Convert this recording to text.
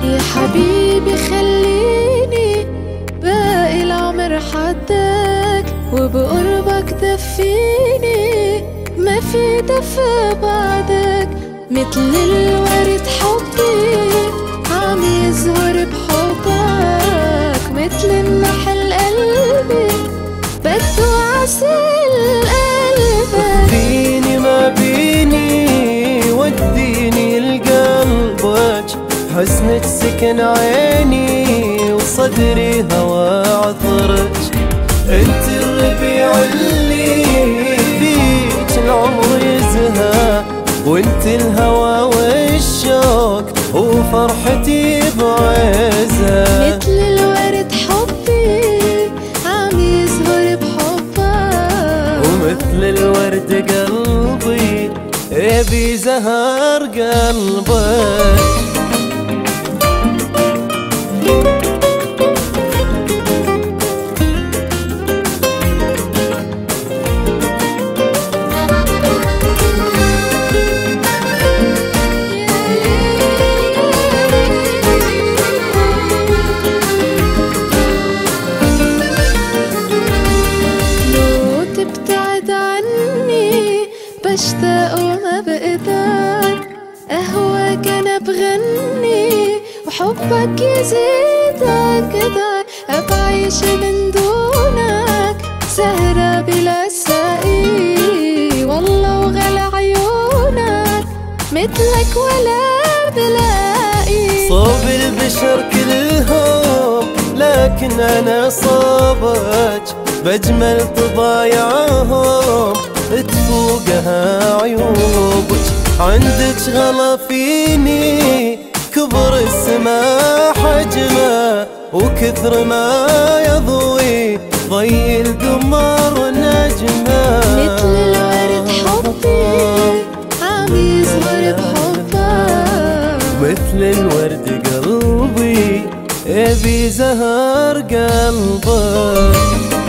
يا حبيبي خليني باقي العمر حدك، وبقربك دفيني ما في دفا بعدك. مثل الورد حبي عم يزهر بحبك، مثل النحل قلبي بده عسل قلبك. فيني ما بيني وديني لقلبك، حزنك سكن عيني وصدري هوا عطرك. انت الربيع اللي فيك العمر يزهى، وانت الهوى والشوق وفرحتي بعزها. مثل الورد حبي عم يزهر بحبك، ومثل الورد قلبي يبي زهر قلبك. بشتاق وما بقدر أهواك أنا بغني، وحبك يزيد أكتر. أبعيش من دونك سهرة بلا سائي، والله وغلى عيونك مثلك ولا بلاقي. صوب البشر كلهم لكن أنا صوبك، بجمل طبايعهم تفوقها عيوبك. عندك غلا فيني كبر السما حجمه، وكثر ما يضوي ضي القمر نجمه. مثل الورد حبي عم يزهر بحبك، مثل الورد قلبي يبي زهر قلبك.